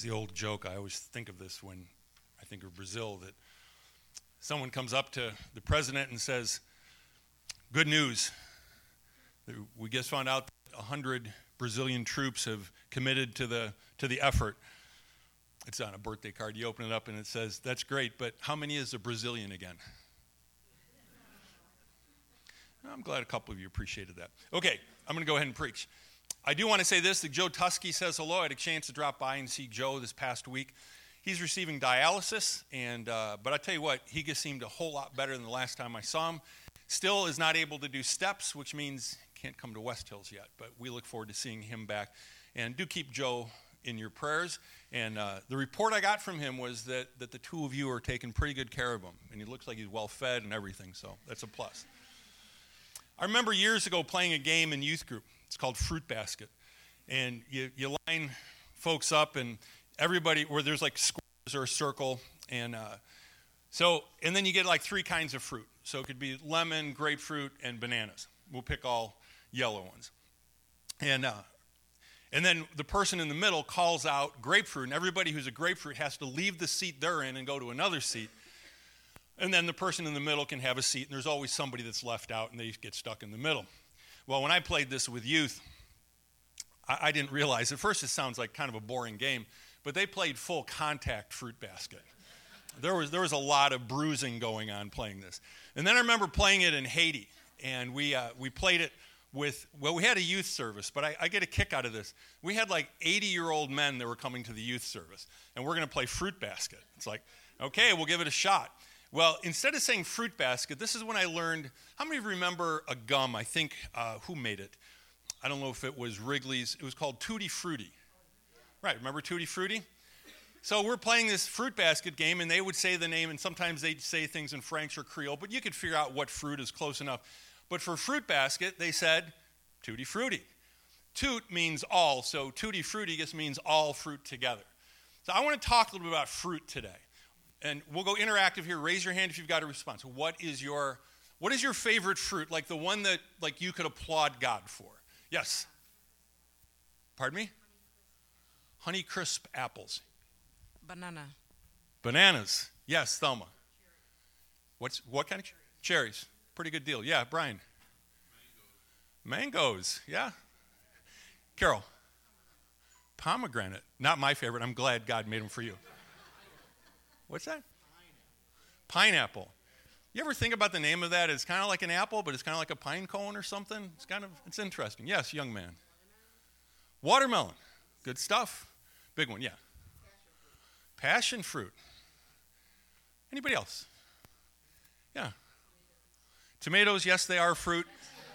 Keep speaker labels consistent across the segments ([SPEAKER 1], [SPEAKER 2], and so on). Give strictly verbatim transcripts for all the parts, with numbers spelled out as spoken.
[SPEAKER 1] the old joke. I always think of this when I think of Brazil, that someone comes up to the president and says, good news, we just found out that one hundred Brazilian troops have committed to the to the effort. It's on a birthday card. You open it up and it says, that's great, but how many is a Brazilian again? I'm glad a couple of you appreciated that. Okay, I'm going to go ahead and preach. I do want to say this, that Joe Tusky says hello. I had a chance to drop by and see Joe this past week. He's receiving dialysis, and uh, but I tell you what, he just seemed a whole lot better than the last time I saw him. Still is not able to do steps, which means can't come to West Hills yet, but we look forward to seeing him back. And do keep Joe in your prayers. And uh, the report I got from him was that, that the two of you are taking pretty good care of him, and he looks like he's well fed and everything, so that's a plus. I remember years ago playing a game in youth group. It's called Fruit Basket. And you, you line folks up, and everybody, where there's like squares or a circle, and uh, so, and then you get like three kinds of fruit. So it could be lemon, grapefruit, and bananas. We'll pick all yellow ones. And uh, and then the person in the middle calls out grapefruit, and everybody who's a grapefruit has to leave the seat they're in and go to another seat. And then the person in the middle can have a seat, and there's always somebody that's left out, and they get stuck in the middle. Well, when I played this with youth, I, I didn't realize, at first it sounds like kind of a boring game, but they played full contact Fruit Basket. There was there was a lot of bruising going on playing this. And then I remember playing it in Haiti, and we uh, we played it with, well, we had a youth service, but I, I get a kick out of this. We had like eighty-year-old men that were coming to the youth service, and we're going to play Fruit Basket. It's like, okay, we'll give it a shot. Well, instead of saying Fruit Basket, this is when I learned, how many of you remember a gum? I think, uh, who made it? I don't know if it was Wrigley's. It was called Tutti Frutti. Right, remember Tutti Frutti? So we're playing this Fruit Basket game, and they would say the name, and sometimes they'd say things in French or Creole, but you could figure out what fruit is close enough. But for Fruit Basket, they said Tutti Frutti. Toot means all, so Tutti Frutti just means all fruit together. So I want to talk a little bit about fruit today. And we'll go interactive here. Raise your hand if you've got a response. What is your what is your favorite fruit? Like the one that like you could applaud God for? Yes. Pardon me? Honeycrisp apples.
[SPEAKER 2] Banana.
[SPEAKER 1] Bananas. Yes, Thelma. What's what kind of ch- cherries? Pretty good deal. Yeah, Brian. Mangoes. Mangoes. Yeah. Carol. Pomegranate. Not my favorite. I'm glad God made them for you. What's that? Pineapple. You ever think about the name of that? It's kind of like an apple, but it's kind of like a pine cone or something. It's kind of, it's interesting. Yes, young man. Watermelon. Good stuff. Big one, yeah. Passion fruit. Anybody else? Yeah. Tomatoes, yes, they are fruit.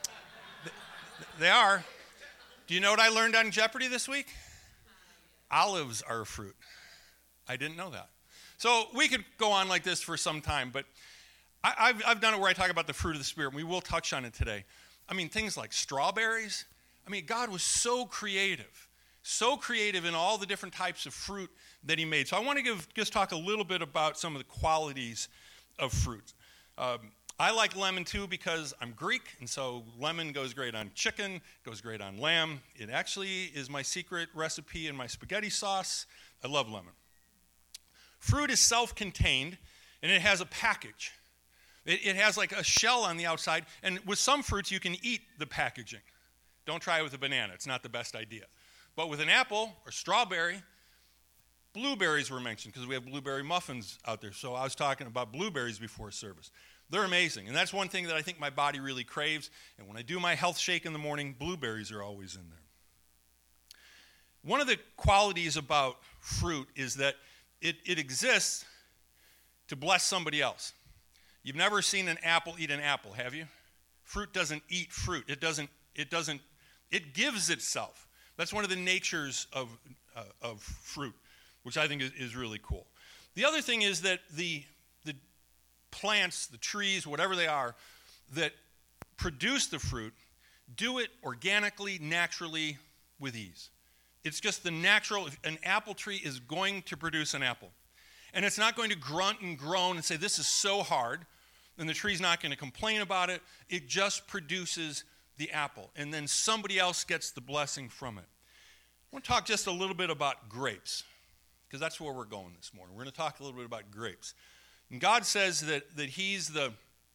[SPEAKER 1] They are. Do you know what I learned on Jeopardy this week? Olives are a fruit. I didn't know that. So we could go on like this for some time, but I, I've, I've done it where I talk about the fruit of the Spirit, and we will touch on it today. I mean, things like strawberries. I mean, God was so creative, so creative in all the different types of fruit that he made. So I want to give, just talk a little bit about some of the qualities of fruit. Um, I like lemon too because I'm Greek, and so lemon goes great on chicken, goes great on lamb. It actually is my secret recipe in my spaghetti sauce. I love lemon. Fruit is self-contained, and it has a package. It, it has like a shell on the outside, and with some fruits, you can eat the packaging. Don't try it with a banana. It's not the best idea. But with an apple or strawberry, blueberries were mentioned because we have blueberry muffins out there. So I was talking about blueberries before service. They're amazing, and that's one thing that I think my body really craves, and when I do my health shake in the morning, blueberries are always in there. One of the qualities about fruit is that It, it exists to bless somebody else. You've never seen an apple eat an apple, have you? Fruit doesn't eat fruit. It doesn't, it doesn't, it gives itself. That's one of the natures of, uh, of fruit, which I think is, is really cool. The other thing is that the, the plants, the trees, whatever they are, that produce the fruit, do it organically, naturally, with ease. It's just the natural, an apple tree is going to produce an apple. And it's not going to grunt and groan and say, this is so hard, and the tree's not going to complain about it. It just produces the apple, and then somebody else gets the blessing from it. I want to talk just a little bit about grapes. because that's where we're going this morning. We're going to talk a little bit about grapes. And God says that, that he's the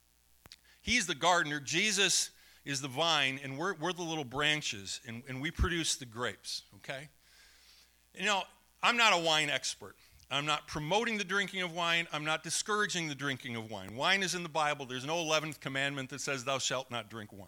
[SPEAKER 1] he's the gardener, Jesus is the vine, and we're, we're the little branches, and, and we produce the grapes, okay? You know, I'm not a wine expert. I'm not promoting the drinking of wine. I'm not discouraging the drinking of wine. Wine is in the Bible. There's no eleventh commandment that says thou shalt not drink wine.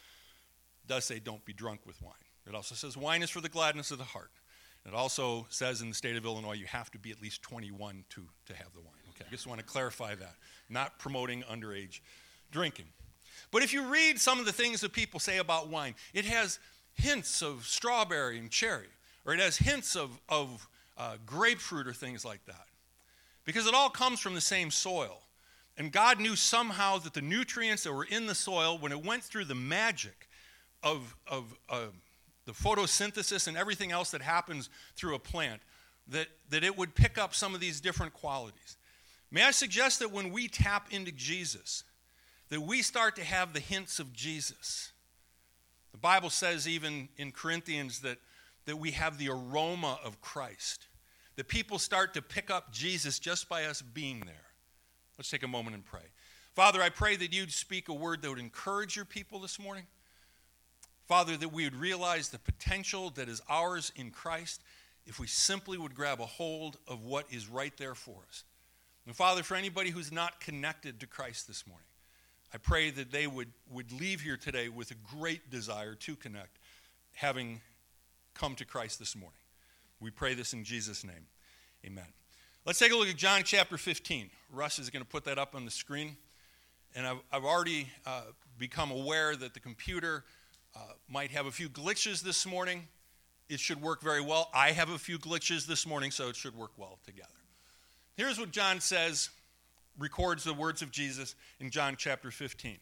[SPEAKER 1] It does say don't be drunk with wine. It also says wine is for the gladness of the heart. It also says in the state of Illinois you have to be at least twenty-one to, to have the wine. Okay, I just want to clarify that. Not promoting underage drinking. But if you read some of the things that people say about wine, it has hints of strawberry and cherry, or it has hints of, of uh, grapefruit or things like that. Because it all comes from the same soil. And God knew somehow that the nutrients that were in the soil, when it went through the magic of, of uh, the photosynthesis and everything else that happens through a plant, that, that it would pick up some of these different qualities. May I suggest that when we tap into Jesus, that we start to have the hints of Jesus. The Bible says even in Corinthians that, that we have the aroma of Christ. That people start to pick up Jesus just by us being there. Let's take a moment and pray. Father, I pray that you'd speak a word that would encourage your people this morning. Father, that we would realize the potential that is ours in Christ if we simply would grab a hold of what is right there for us. And Father, for anybody who's not connected to Christ this morning, I pray that they would, would leave here today with a great desire to connect, having come to Christ this morning. We pray this in Jesus' name. Amen. Let's take a look at John chapter fifteen. Russ is going to put that up on the screen. And I've, I've already uh, become aware that the computer uh, might have a few glitches this morning. It should work very well. I have a few glitches this morning, so it should work well together. Here's what John says, records the words of Jesus in John chapter fifteen.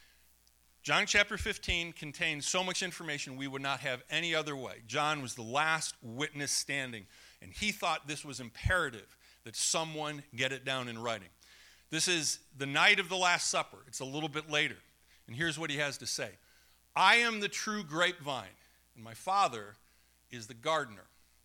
[SPEAKER 1] John chapter fifteen contains so much information we would not have any other way. John was the last witness standing, and he thought this was imperative that someone get it down in writing. This is the night of the Last Supper. It's a little bit later, and here's what he has to say. I am the true grapevine, and my Father is the gardener.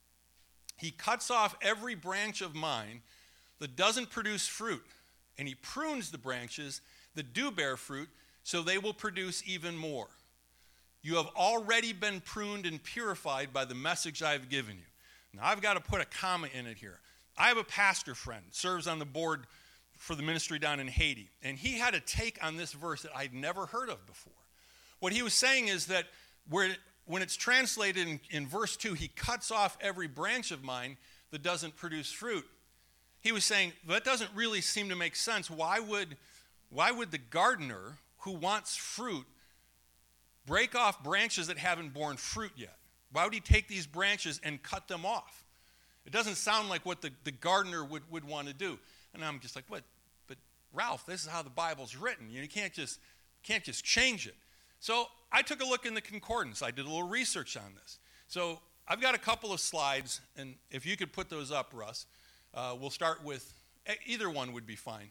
[SPEAKER 1] He cuts off every branch of mine that doesn't produce fruit, and he prunes the branches that do bear fruit so they will produce even more. You have already been pruned and purified by the message I have given you. Now, I've got to put a comma in it here. I have a pastor friend, serves on the board for the ministry down in Haiti, and he had a take on this verse that I'd never heard of before. What he was saying is that where, when it's translated in, in verse two, he cuts off every branch of mine that doesn't produce fruit. He was saying, that doesn't really seem to make sense. Why would, why would the gardener who wants fruit break off branches that haven't borne fruit yet? Why would he take these branches and cut them off? It doesn't sound like what the, the gardener would, would want to do. And I'm just like, what? But Ralph, this is how the Bible's written. You can't just, can't just change it. So I took a look in the concordance. I did a little research on this. So I've got a couple of slides, and if you could put those up, Russ. Uh, we'll start with, either one would be fine.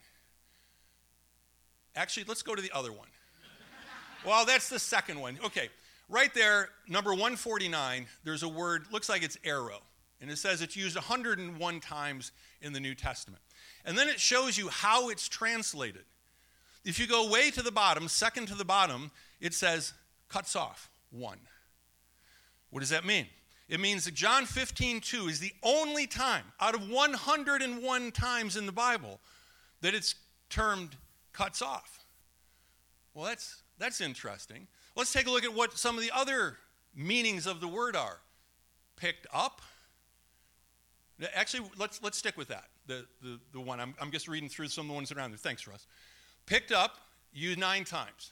[SPEAKER 1] Actually, let's go to the other one. Well, that's the second one. Okay, right there, number one forty-nine, there's a word, looks like it's arrow. And it says it's used one hundred one times in the New Testament. And then it shows you how it's translated. If you go way to the bottom, second to the bottom, it says cuts off, one. What does that mean? It means that John fifteen two is the only time out of one hundred one times in the Bible that it's termed cuts off. Well, that's, that's interesting. Let's take a look at what some of the other meanings of the word are. Picked up. Actually, let's, let's stick with that, the, the, the one. I'm, I'm just reading through some of the ones around there. Thanks, Russ. Picked up, used nine times.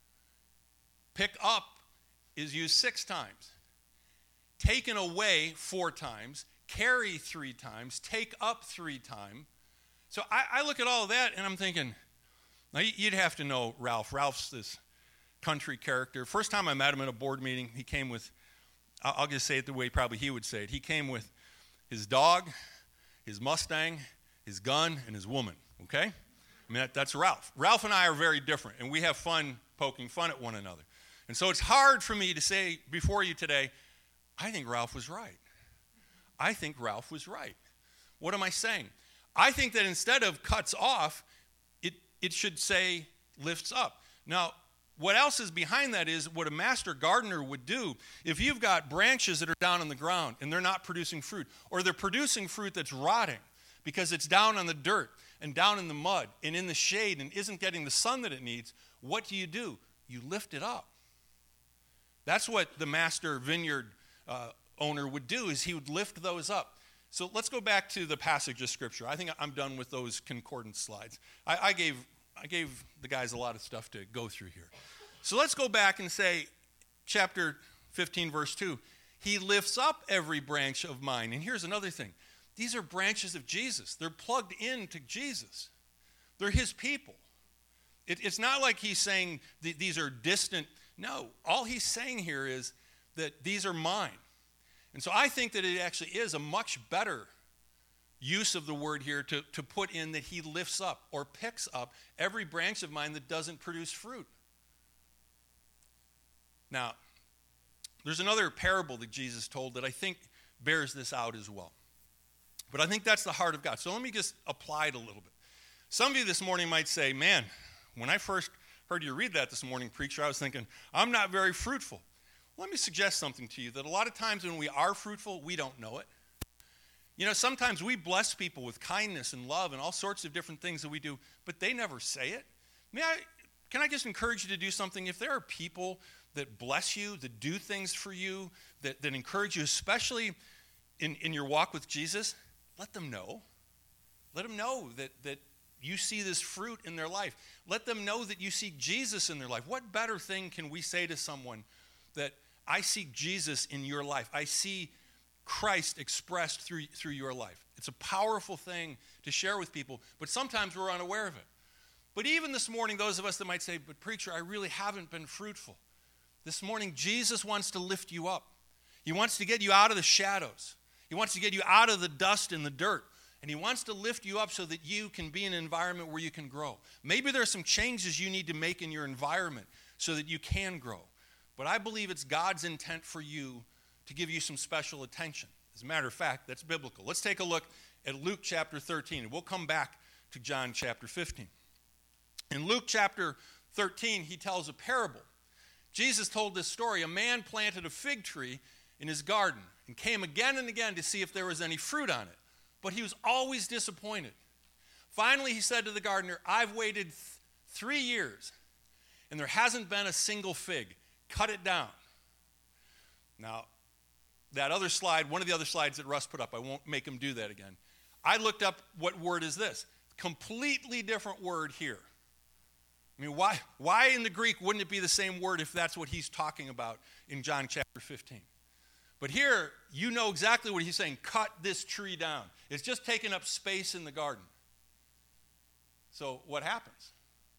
[SPEAKER 1] Pick up is used six times. Taken away four times, carry three times, take up three times. So I, I look at all of that and I'm thinking, now you'd have to know Ralph. Ralph's this country character. First time I met him at a board meeting, he came with, I'll just say it the way probably he would say it. He came with his dog, his Mustang, his gun, and his woman, okay? I mean, that, that's Ralph. Ralph and I are very different, and we have fun poking fun at one another. And so it's hard for me to say before you today, I think Ralph was right. I think Ralph was right. What am I saying? I think that instead of cuts off, it, it should say lifts up. Now, what else is behind that is what a master gardener would do. If you've got branches that are down on the ground and they're not producing fruit, or they're producing fruit that's rotting because it's down on the dirt and down in the mud and in the shade and isn't getting the sun that it needs, what do you do? You lift it up. That's what the master vineyard uh, owner would do, is he would lift those up. So let's go back to the passage of Scripture. I think I'm done with those concordance slides. I, I gave I gave the guys a lot of stuff to go through here. So let's go back and say, chapter fifteen, verse two, he lifts up every branch of mine. And here's another thing. These are branches of Jesus. They're plugged into Jesus. They're his people. It, it's not like he's saying th- these are distant. No, all he's saying here is that these are mine. And so I think that it actually is a much better use of the word here to, to put in that he lifts up or picks up every branch of mine that doesn't produce fruit. Now, there's another parable that Jesus told that I think bears this out as well. But I think that's the heart of God. So let me just apply it a little bit. Some of you this morning might say, man, when I first heard you read that this morning, preacher, I was thinking, I'm not very fruitful. Let me suggest something to you, that a lot of times when we are fruitful, we don't know it. You know, sometimes we bless people with kindness and love and all sorts of different things that we do, but they never say it. May I, can I just encourage you to do something? If there are people that bless you, that do things for you, that, that encourage you, especially in, in your walk with Jesus, let them know. Let them know that, that you see this fruit in their life. Let them know that you see Jesus in their life. What better thing can we say to someone that I see Jesus in your life? I see Christ expressed through, through your life. It's a powerful thing to share with people, but sometimes we're unaware of it. But even this morning, those of us that might say, but preacher, I really haven't been fruitful. This morning, Jesus wants to lift you up. He wants to get you out of the shadows. He wants to get you out of the dust and the dirt. And he wants to lift you up so that you can be in an environment where you can grow. Maybe there are some changes you need to make in your environment so that you can grow. But I believe it's God's intent for you to give you some special attention. As a matter of fact, that's biblical. Let's take a look at Luke chapter thirteen, and we'll come back to John chapter fifteen. In Luke chapter thirteen, he tells a parable. Jesus told this story. A man planted a fig tree in his garden and came again and again to see if there was any fruit on it. But he was always disappointed. Finally, he said to the gardener, I've waited th- three years, and there hasn't been a single fig. Cut it down. Now, that other slide, one of the other slides that Russ put up, I won't make him do that again. I looked up what word is this. Completely different word here. I mean, why, why in the Greek wouldn't it be the same word if that's what he's talking about in John chapter fifteen? But here, you know exactly what he's saying. Cut this tree down. It's just taking up space in the garden. So what happens?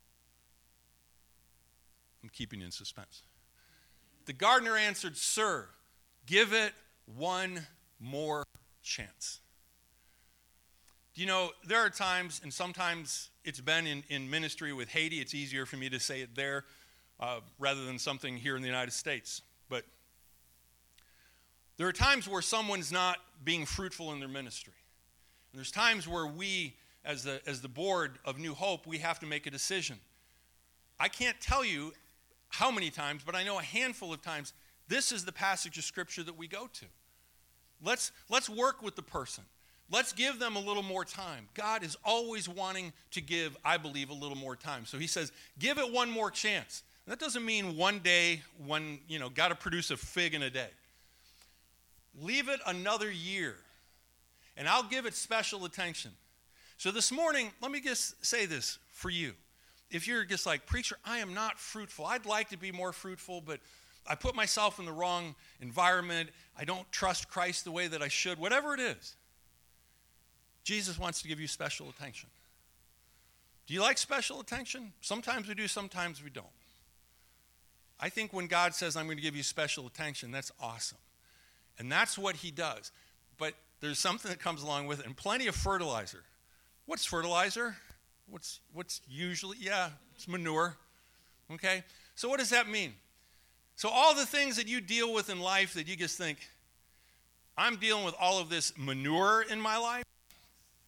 [SPEAKER 1] I'm keeping you in suspense. The gardener answered, Sir, give it one more chance. You know, there are times, and sometimes it's been in, in ministry with Haiti. It's easier for me to say it there uh, rather than something here in the United States. But there are times where someone's not being fruitful in their ministry. And there's times where we, as the, as the board of New Hope, we have to make a decision. I can't tell you how many times, but I know a handful of times, this is the passage of Scripture that we go to. Let's, let's work with the person. Let's give them a little more time. God is always wanting to give, I believe, a little more time. So he says, give it one more chance. And that doesn't mean one day, one, you know, got to produce a fig in a day. Leave it another year, and I'll give it special attention. So this morning, let me just say this for you. If you're just like, preacher, I am not fruitful. I'd like to be more fruitful, but I put myself in the wrong environment. I don't trust Christ the way that I should. Whatever it is, Jesus wants to give you special attention. Do you like special attention? Sometimes we do, sometimes we don't. I think when God says, I'm going to give you special attention, that's awesome. And that's what he does. But there's something that comes along with it, and plenty of fertilizer. What's fertilizer? What's what's usually, yeah, it's manure. Okay? So what does that mean? So all the things that you deal with in life that you just think, I'm dealing with all of this manure in my life,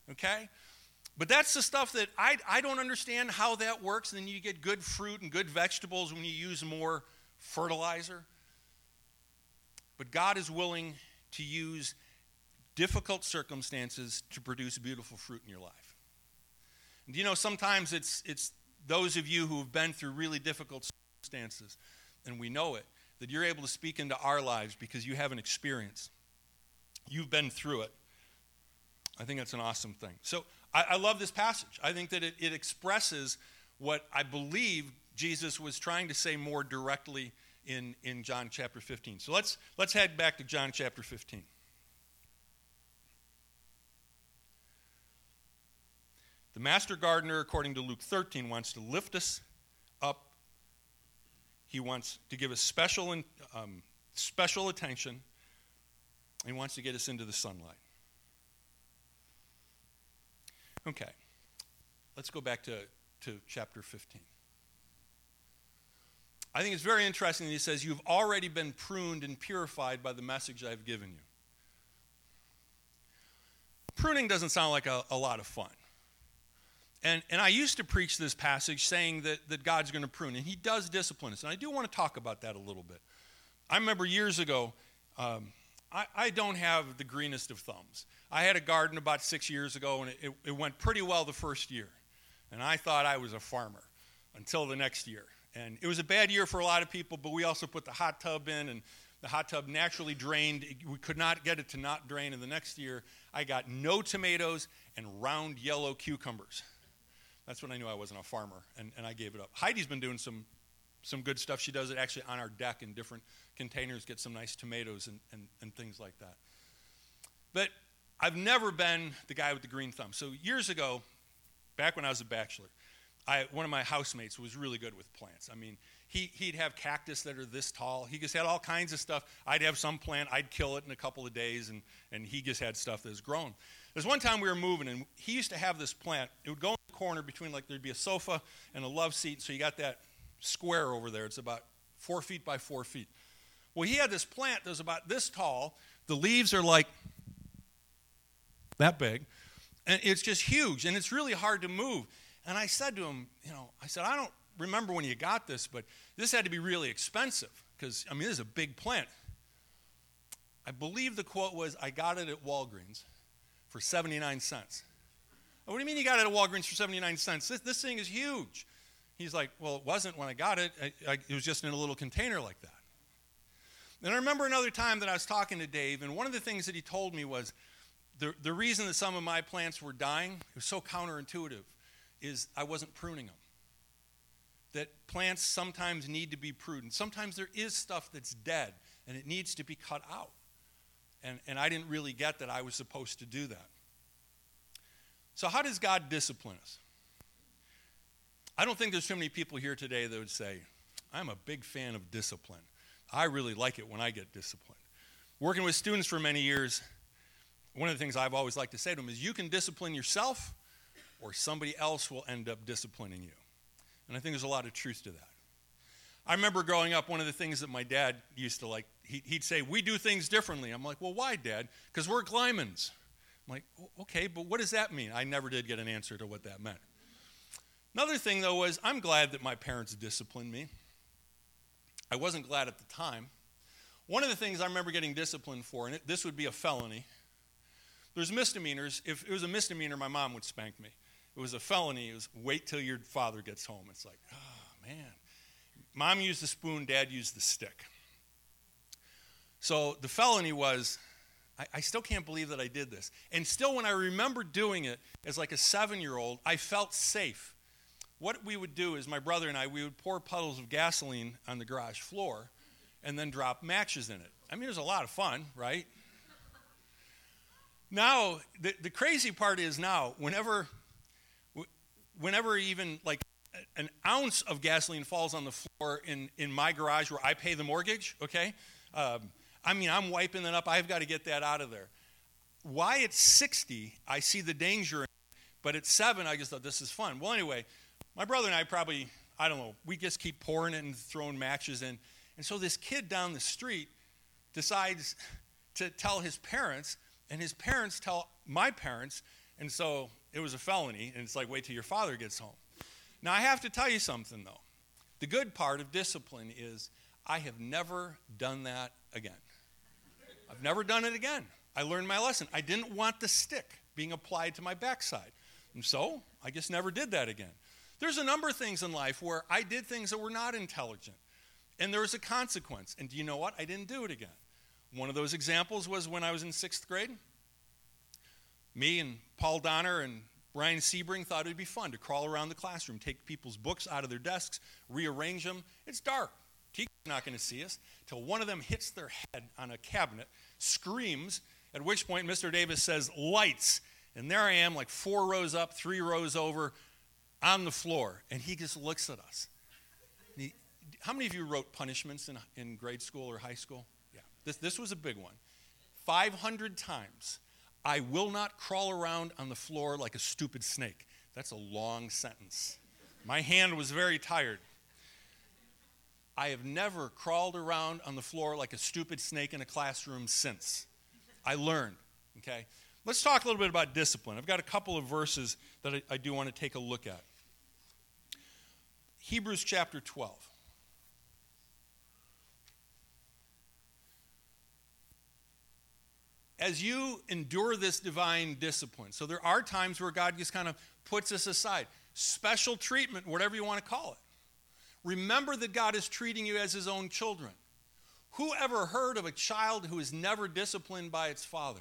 [SPEAKER 1] okay? But that's the stuff that I, I don't understand how that works. And then you get good fruit and good vegetables when you use more fertilizer. But God is willing to use difficult circumstances to produce beautiful fruit in your life. And you know, sometimes it's it's those of you who have been through really difficult circumstances, and we know it, that you're able to speak into our lives because you have an experience. You've been through it. I think that's an awesome thing. So I, I love this passage. I think that it, it expresses what I believe Jesus was trying to say more directly in, in John chapter fifteen. So let's let's head back to John chapter fifteen. The master gardener, according to Luke thirteen, wants to lift us up. He wants to give us special, um, special attention. He wants to get us into the sunlight. Okay, let's go back to, to chapter fifteen. I think it's very interesting that he says, you've already been pruned and purified by the message I've given you. Pruning doesn't sound like a, a lot of fun. And, and I used to preach this passage saying that, that God's going to prune, and he does discipline us. And I do want to talk about that a little bit. I remember years ago, um, I, I don't have the greenest of thumbs. I had a garden about six years ago, and it, it, it went pretty well the first year. And I thought I was a farmer until the next year. And it was a bad year for a lot of people, but we also put the hot tub in, and the hot tub naturally drained. We could not get it to not drain. And the next year, I got no tomatoes and round yellow cucumbers. That's when I knew I wasn't a farmer, and, and I gave it up. Heidi's been doing some some good stuff. She does it actually on our deck in different containers, get some nice tomatoes and, and, and things like that. But I've never been the guy with the green thumb. So years ago, back when I was a bachelor, I, one of my housemates was really good with plants. I mean, he, he'd have cactus that are this tall. He just had all kinds of stuff. I'd have some plant. I'd kill it in a couple of days, and, and he just had stuff that was grown. There's one time we were moving, and he used to have this plant. It would go in the corner between, like, there'd be a sofa and a love seat, so you got that square over there. It's about four feet by four feet. Well, he had this plant that was about this tall. The leaves are like that big, and it's just huge, and it's really hard to move. And I said to him, you know, I said, I don't remember when you got this, but this had to be really expensive because, I mean, this is a big plant. I believe the quote was, I got it at Walgreens for seventy-nine cents. What do you mean you got it at Walgreens for seventy-nine cents? This, this thing is huge. He's like, well, it wasn't when I got it. I, I, it was just in a little container like that. And I remember another time that I was talking to Dave, and one of the things that he told me was the, the reason that some of my plants were dying, it was so counterintuitive, is I wasn't pruning them. That plants sometimes need to be pruned. Sometimes there is stuff that's dead, and it needs to be cut out. And, and I didn't really get that I was supposed to do that. So how does God discipline us? I don't think there's too many people here today that would say, I'm a big fan of discipline. I really like it when I get disciplined. Working with students for many years, one of the things I've always liked to say to them is you can discipline yourself or somebody else will end up disciplining you. And I think there's a lot of truth to that. I remember growing up, one of the things that my dad used to like, he, he'd say, we do things differently. I'm like, well, why, Dad? Because we're Glymans. I'm like, okay, but what does that mean? I never did get an answer to what that meant. Another thing, though, was I'm glad that my parents disciplined me. I wasn't glad at the time. One of the things I remember getting disciplined for, and it, this would be a felony, there's misdemeanors. If it was a misdemeanor, my mom would spank me. It was a felony. It was wait till your father gets home. It's like, oh, man. Mom used the spoon, Dad used the stick. So the felony was, I, I still can't believe that I did this. And still when I remember doing it as like a seven-year-old, I felt safe. What we would do is my brother and I, we would pour puddles of gasoline on the garage floor and then drop matches in it. I mean, it was a lot of fun, right? Now, the, the crazy part is now, whenever, whenever even like an ounce of gasoline falls on the floor in, in my garage where I pay the mortgage, okay? Um, I mean, I'm wiping it up. I've got to get that out of there. Why at sixty, I see the danger in it, but at seven, I just thought, this is fun. Well, anyway, my brother and I probably, I don't know, we just keep pouring it and throwing matches in. And so this kid down the street decides to tell his parents, and his parents tell my parents, And so it was a felony, and it's like, wait till your father gets home. Now, I have to tell you something, though. The good part of discipline is I have never done that again. I've never done it again. I learned my lesson. I didn't want the stick being applied to my backside. And so I just never did that again. There's a number of things in life where I did things that were not intelligent, and there was a consequence. And do you know what? I didn't do it again. One of those examples was when I was in sixth grade. Me and Paul Donner and Brian Sebring thought it would be fun to crawl around the classroom, take people's books out of their desks, rearrange them. It's dark. Teacher's not going to see us till one of them hits their head on a cabinet, screams, at which point Mister Davis says, lights. And there I am, like four rows up, three rows over, on the floor. And he just looks at us. He, how many of you wrote punishments in, in grade school or high school? Yeah, this, this was a big one. five hundred times. I will not crawl around on the floor like a stupid snake. That's a long sentence. My hand was very tired. I have never crawled around on the floor like a stupid snake in a classroom since. I learned, okay? Let's talk a little bit about discipline. I've got a couple of verses that I, I do want to take a look at. Hebrews chapter twelve. As you endure this divine discipline, so there are times where God just kind of puts us aside. Special treatment, whatever you want to call it. Remember that God is treating you as his own children. Who ever heard of a child who is never disciplined by its father?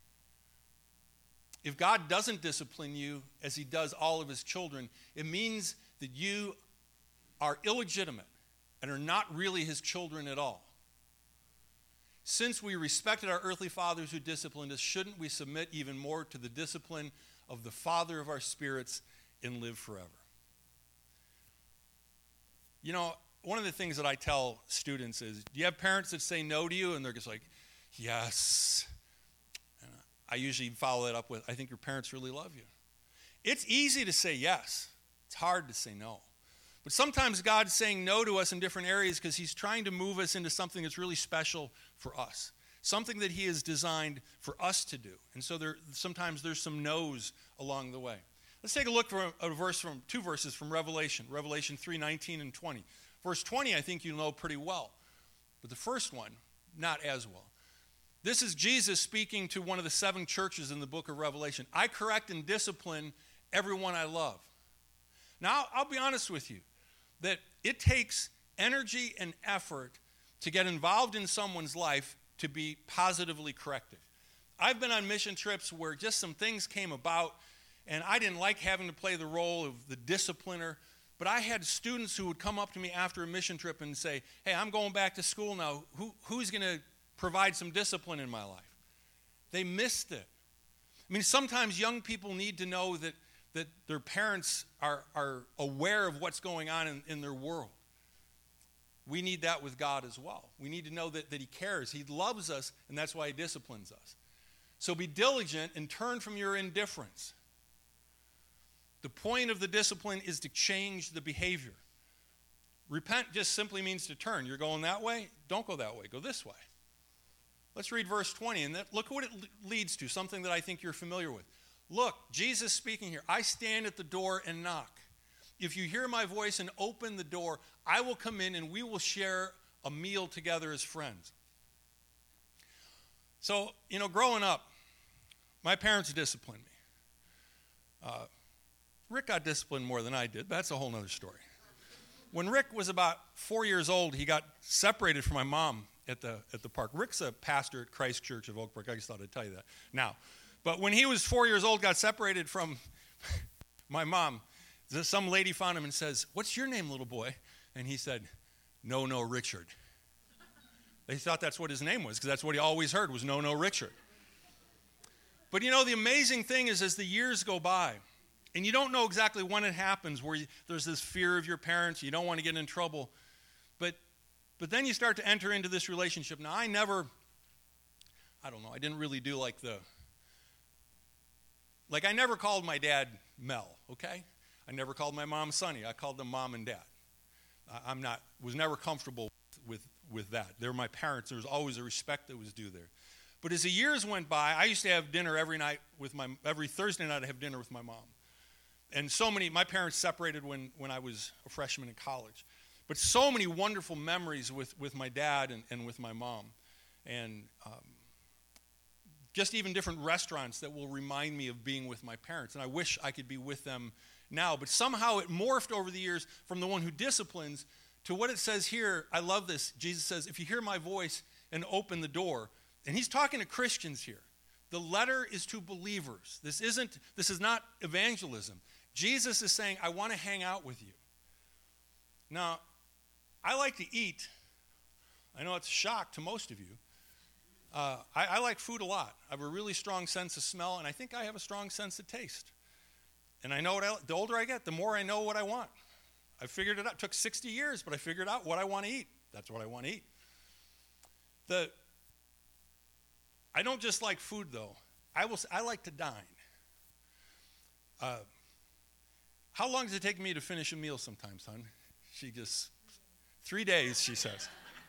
[SPEAKER 1] If God doesn't discipline you as he does all of his children, it means that you are illegitimate and are not really his children at all. Since we respected our earthly fathers who disciplined us, shouldn't we submit even more to the discipline of the Father of our spirits and live forever? You know, one of the things that I tell students is, do you have parents that say no to you? And they're just like, yes. And I usually follow that up with, I think your parents really love you. It's easy to say yes. It's hard to say no. But sometimes God's saying no to us in different areas because he's trying to move us into something that's really special for us, something that he has designed for us to do. And so there, sometimes there's some no's along the way. Let's take a look for a verse from two verses from Revelation, Revelation three nineteen and twenty. Verse twenty, I think you know pretty well, but the first one, not as well. This is Jesus speaking to one of the seven churches in the book of Revelation. I correct and discipline everyone I love. Now, I'll be honest with you, that it takes energy and effort to get involved in someone's life to be positively corrective. I've been on mission trips where just some things came about, and I didn't like having to play the role of the discipliner, but I had students who would come up to me after a mission trip and say, hey, I'm going back to school now. Who, who's going to provide some discipline in my life? They missed it. I mean, sometimes young people need to know that that their parents are, are aware of what's going on in, in their world. We need that with God as well. We need to know that, that he cares. He loves us, and that's why he disciplines us. So be diligent and turn from your indifference. The point of the discipline is to change the behavior. Repent just simply means to turn. You're going that way? Don't go that way. Go this way. Let's read verse twenty, and that, look what it leads to, something that I think you're familiar with. Look, Jesus speaking here, I stand at the door and knock. If you hear my voice and open the door, I will come in and we will share a meal together as friends. So, you know, growing up, my parents disciplined me. Uh, Rick got disciplined more than I did, but that's a whole other story. When Rick was about four years old, he got separated from my mom at the at the park. Rick's a pastor at Christ Church of Oak Brook. I just thought I'd tell you that now. But when he was four years old, got separated from my mom, some lady found him and says, what's your name, little boy? And he said, No, no, Richard. They thought that's what his name was because that's what he always heard was No, no, Richard. But you know, the amazing thing is as the years go by, and you don't know exactly when it happens where you, there's this fear of your parents, you don't want to get in trouble, but but then you start to enter into this relationship. Now, I never, I don't know, I didn't really do like the, Like, I never called my dad Mel, okay? I never called my mom Sonny. I called them mom and dad. I'm not, was never comfortable with, with that. They're my parents. There was always a respect that was due there. But as the years went by, I used to have dinner every night with my, every Thursday night I have dinner with my mom. And so many, my parents separated when, when I was a freshman in college. But so many wonderful memories with, with my dad and, and with my mom. And um, just even different restaurants that will remind me of being with my parents. And I wish I could be with them now. But somehow it morphed over the years from the one who disciplines to what it says here. I love this. Jesus says, if you hear my voice and open the door. And he's talking to Christians here. The letter is to believers. This isn't, this is not evangelism. Jesus is saying, I want to hang out with you. Now, I like to eat. I know it's a shock to most of you. Uh, I, I like food a lot. I have a really strong sense of smell, and I think I have a strong sense of taste. And I know what I, the older I get, the more I know what I want. I figured it out. It took sixty years, but I figured out what I want to eat. That's what I want to eat. The I don't just like food, though. I will. I like to dine. Uh, how long does it take me to finish a meal sometimes, hon? She just, three days, she says.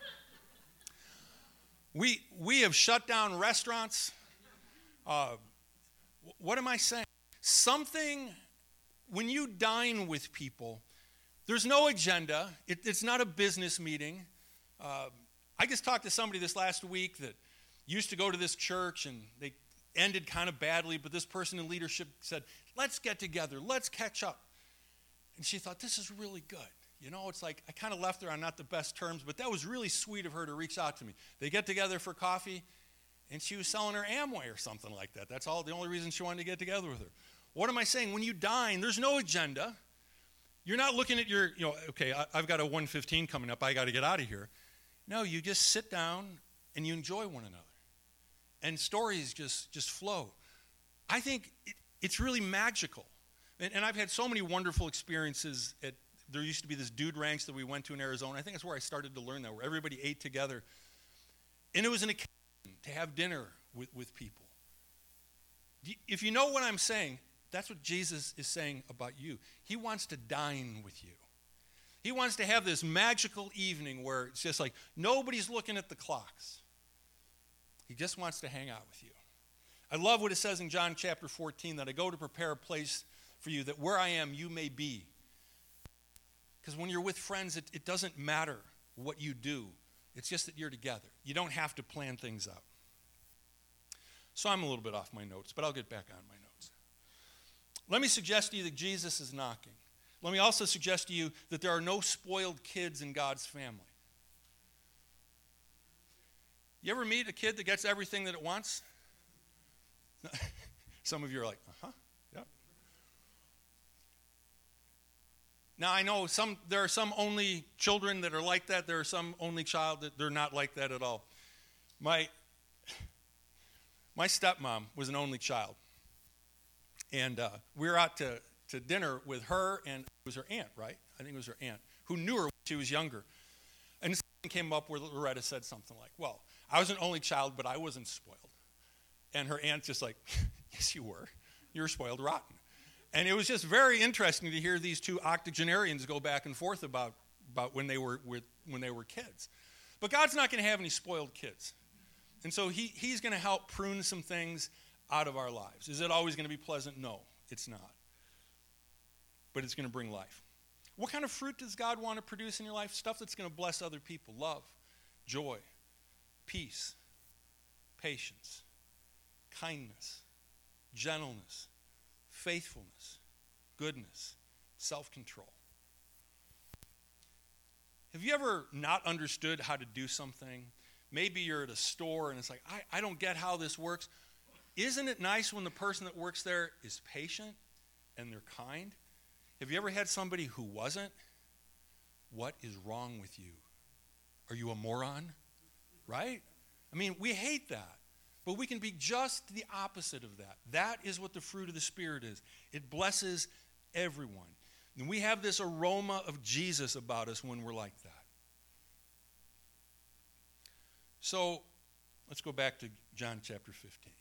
[SPEAKER 1] We we have shut down restaurants. Uh, what am I saying? Something, when you dine with people, there's no agenda. It, it's not a business meeting. Uh, I just talked to somebody this last week that used to go to this church, and they ended kind of badly, but this person in leadership said, let's get together, let's catch up. And she thought, this is really good. You know, it's like, I kind of left her on not the best terms, but that was really sweet of her to reach out to me. They get together for coffee, and she was selling her Amway or something like that. That's all the only reason she wanted to get together with her. What am I saying? When you dine, there's no agenda. You're not looking at your, you know, okay, I, I've got a one fifteen coming up, I got to get out of here. No, you just sit down and you enjoy one another. And stories just, just flow. I think it, it's really magical. And, and I've had so many wonderful experiences. At, there used to be this Dude Ranch that we went to in Arizona. I think that's where I started to learn that, where everybody ate together. And it was an occasion to have dinner with, with people. If you know what I'm saying, that's what Jesus is saying about you. He wants to dine with you. He wants to have this magical evening where it's just like nobody's looking at the clocks. He just wants to hang out with you. I love what it says in John chapter fourteen, that I go to prepare a place for you, that where I am, you may be. Because when you're with friends, it, it doesn't matter what you do. It's just that you're together. You don't have to plan things out. So I'm a little bit off my notes, but I'll get back on my notes. Let me suggest to you that Jesus is knocking. Let me also suggest to you that there are no spoiled kids in God's family. You ever meet a kid that gets everything that it wants? Some of you are like, uh-huh, yeah. Now, I know some. There are some only children that are like that. There are some only child that they're not like that at all. My, my stepmom was an only child. And uh, we were out to, to dinner with her, and it was her aunt, right? I think it was her aunt, who knew her when she was younger. And something came up where Loretta said something like, well, I was an only child, but I wasn't spoiled. And her aunt's just like, yes, you were. You were spoiled rotten. And it was just very interesting to hear these two octogenarians go back and forth about, about when they were with, when they were kids. But God's not going to have any spoiled kids. And so he, he's going to help prune some things out of our lives. Is it always going to be pleasant? No, it's not. But it's going to bring life. What kind of fruit does God want to produce in your life? Stuff that's going to bless other people. Love, joy, peace, patience, kindness, gentleness, faithfulness, goodness, self-control. Have you ever not understood how to do something? Maybe you're at a store and it's like, I, I don't get how this works. Isn't it nice when the person that works there is patient and they're kind? Have you ever had somebody who wasn't? What is wrong with you? Are you a moron? Right? I mean, we hate that. But we can be just the opposite of that. That is what the fruit of the Spirit is. It blesses everyone. And we have this aroma of Jesus about us when we're like that. So, let's go back to John chapter fifteen.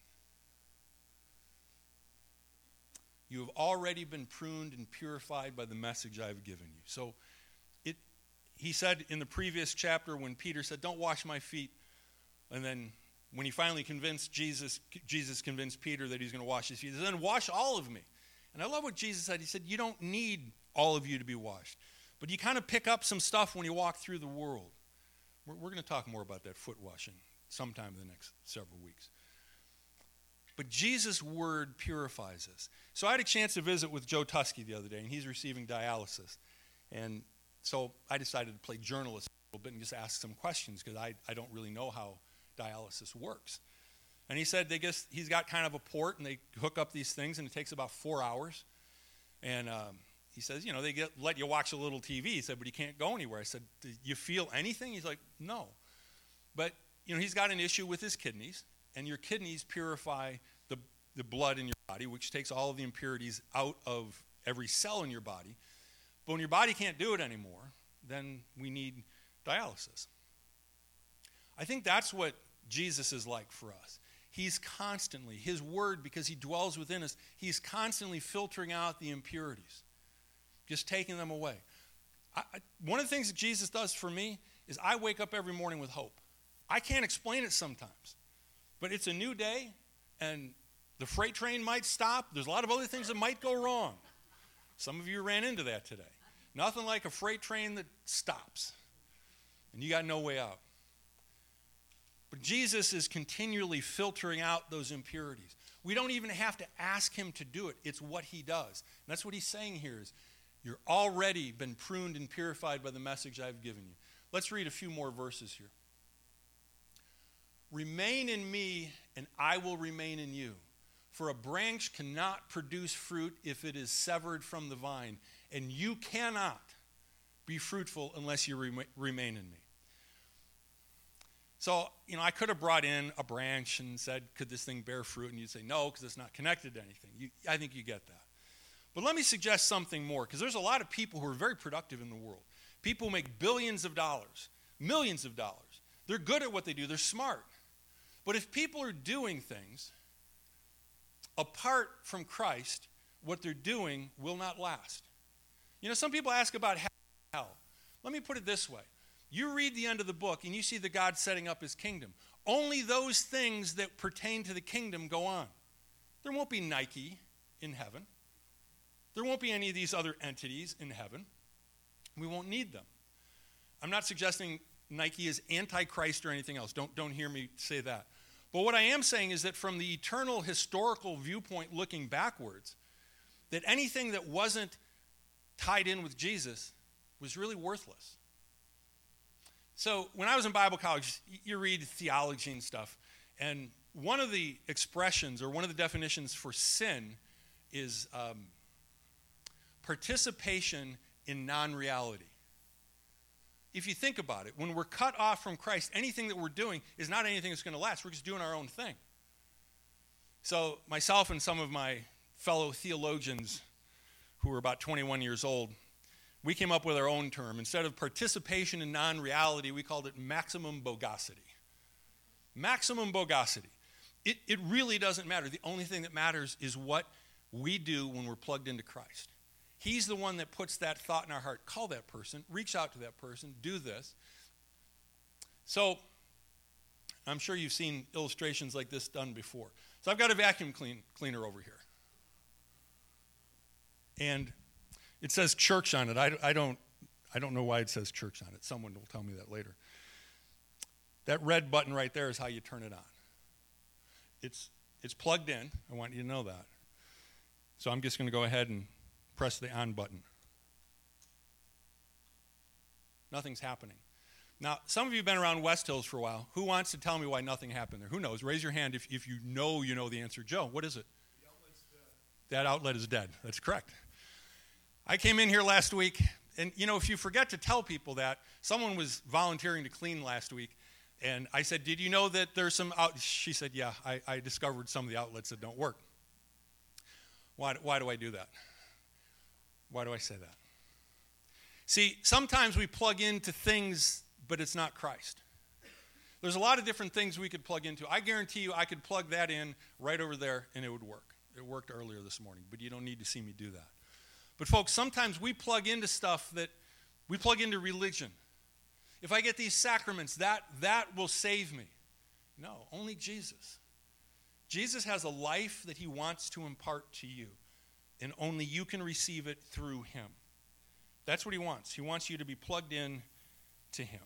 [SPEAKER 1] You have already been pruned and purified by the message I have given you. So, it, he said in the previous chapter when Peter said, don't wash my feet, and then when he finally convinced Jesus, Jesus convinced Peter that he's going to wash his feet. He said, then wash all of me. And I love what Jesus said. He said, you don't need all of you to be washed. But you kind of pick up some stuff when you walk through the world. We're, we're going to talk more about that foot washing sometime in the next several weeks. But Jesus' word purifies us. So I had a chance to visit with Joe Tusky the other day, and he's receiving dialysis. And so I decided to play journalist a little bit and just ask some questions because I, I don't really know how dialysis works. And he said they guess he's got kind of a port, and they hook up these things, and it takes about four hours. And um, he says, you know, they get, let you watch a little T V. He said, but you can't go anywhere. I said, do you feel anything? He's like, no. But, you know, he's got an issue with his kidneys, and your kidneys purify the, the blood in your body, which takes all of the impurities out of every cell in your body. But when your body can't do it anymore, then we need dialysis. I think that's what Jesus is like for us. He's constantly, his word, because he dwells within us, he's constantly filtering out the impurities, just taking them away. I, I, one of the things that Jesus does for me is I wake up every morning with hope. I can't explain it sometimes, but it's a new day, and the freight train might stop. There's a lot of other things that might go wrong. Some of you ran into that today. Nothing like a freight train that stops, and you got no way out. But Jesus is continually filtering out those impurities. We don't even have to ask him to do it. It's what he does. And that's what he's saying here is, you're already been pruned and purified by the message I've given you. Let's read a few more verses here. Remain in me, and I will remain in you. For a branch cannot produce fruit if it is severed from the vine, and you cannot be fruitful unless you rem- remain in me. So, you know, I could have brought in a branch and said, could this thing bear fruit? And you'd say, no, because it's not connected to anything. You, I think you get that. But let me suggest something more, because there's a lot of people who are very productive in the world. People who make billions of dollars, millions of dollars. They're good at what they do. They're smart. But if people are doing things apart from Christ, what they're doing will not last. You know, some people ask about hell. Let me put it this way. You read the end of the book and you see that God's setting up his kingdom. Only those things that pertain to the kingdom go on. There won't be Nike in heaven. There won't be any of these other entities in heaven. We won't need them. I'm not suggesting Nike is anti-Christ or anything else. Don't, don't hear me say that. But what I am saying is that from the eternal historical viewpoint looking backwards, that anything that wasn't tied in with Jesus was really worthless. So when I was in Bible college, you read theology and stuff, and one of the expressions or one of the definitions for sin is um, participation in non-reality. If you think about it, when we're cut off from Christ, anything that we're doing is not anything that's going to last. We're just doing our own thing. So myself and some of my fellow theologians who were about twenty-one years old, we came up with our own term. Instead of participation in non-reality, we called it maximum bogosity. Maximum bogosity. It, it really doesn't matter. The only thing that matters is what we do when we're plugged into Christ. He's the one that puts that thought in our heart. Call that person. Reach out to that person. Do this. So I'm sure you've seen illustrations like this done before. So I've got a vacuum clean, cleaner over here. And it says church on it. I, I, don't, I don't know why it says church on it. Someone will tell me that later. That red button right there is how you turn it on. It's, it's plugged in. I want you to know that. So I'm just going to go ahead and press the on button. Nothing's happening. Now, some of you have been around West Hills for a while. Who wants to tell me why nothing happened there? Who knows? Raise your hand if, if you know you know the answer. Joe, what is it?
[SPEAKER 2] The outlet's dead.
[SPEAKER 1] That outlet is dead. That's correct. I came in here last week, and, you know, if you forget to tell people that, someone was volunteering to clean last week, and I said, did you know that there's some out? She said, yeah, I, I discovered some of the outlets that don't work. Why, why do I do that? Why do I say that? See, sometimes we plug into things, but it's not Christ. There's a lot of different things we could plug into. I guarantee you I could plug that in right over there, and it would work. It worked earlier this morning, but you don't need to see me do that. But folks, sometimes we plug into stuff that, we plug into religion. If I get these sacraments, that, that will save me. No, only Jesus. Jesus has a life that he wants to impart to you, and only you can receive it through him. That's what he wants. He wants you to be plugged in to him.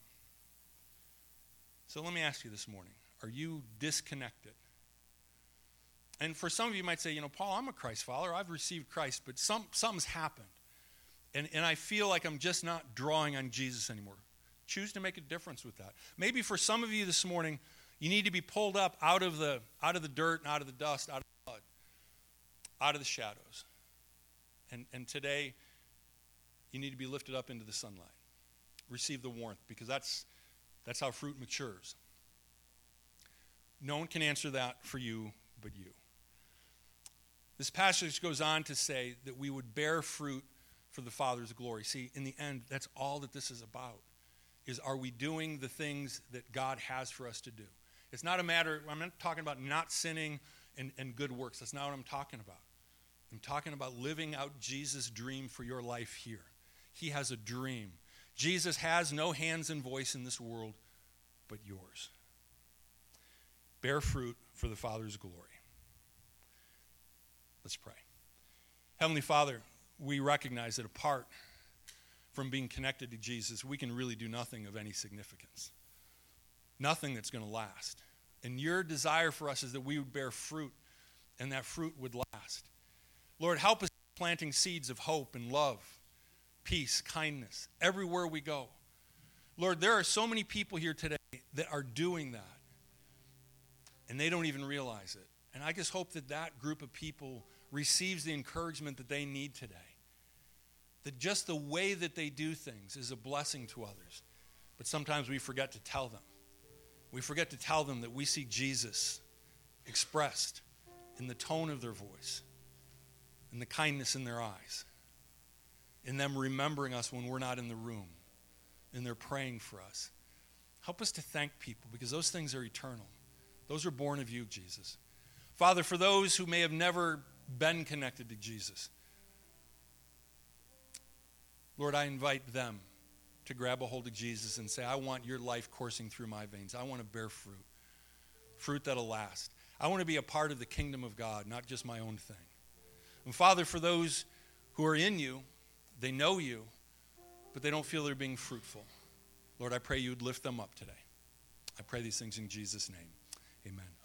[SPEAKER 1] So let me ask you this morning, are you disconnected? And for some of you might say, you know, Paul, I'm a Christ follower. I've received Christ, but some, something's happened. And, and I feel like I'm just not drawing on Jesus anymore. Choose to make a difference with that. Maybe for some of you this morning, you need to be pulled up out of the out of the dirt and out of the dust, out of the mud, out of the shadows. And, and today, you need to be lifted up into the sunlight. Receive the warmth, because that's, that's how fruit matures. No one can answer that for you but you. This passage goes on to say that we would bear fruit for the Father's glory. See, in the end, that's all that this is about, is are we doing the things that God has for us to do? It's not a matter, I'm not talking about not sinning and, and good works. That's not what I'm talking about. I'm talking about living out Jesus' dream for your life here. He has a dream. Jesus has no hands and voice in this world but yours. Bear fruit for the Father's glory. Let's pray. Heavenly Father, we recognize that apart from being connected to Jesus, we can really do nothing of any significance. Nothing that's going to last. And your desire for us is that we would bear fruit, and that fruit would last. Lord, help us planting seeds of hope and love, peace, kindness, everywhere we go. Lord, there are so many people here today that are doing that, and they don't even realize it. And I just hope that that group of people receives the encouragement that they need today. That just the way that they do things is a blessing to others. But sometimes we forget to tell them. We forget to tell them that we see Jesus expressed in the tone of their voice, in the kindness in their eyes, in them remembering us when we're not in the room, and they're praying for us. Help us to thank people, because those things are eternal. Those are born of you, Jesus. Father, for those who may have never been connected to Jesus, Lord, I invite them to grab a hold of Jesus and say, I want your life coursing through my veins. I want to bear fruit, fruit that'll last. I want to be a part of the kingdom of God, not just my own thing. And Father, for those who are in you, they know you, but they don't feel they're being fruitful. Lord, I pray you would lift them up today. I pray these things in Jesus' name. Amen.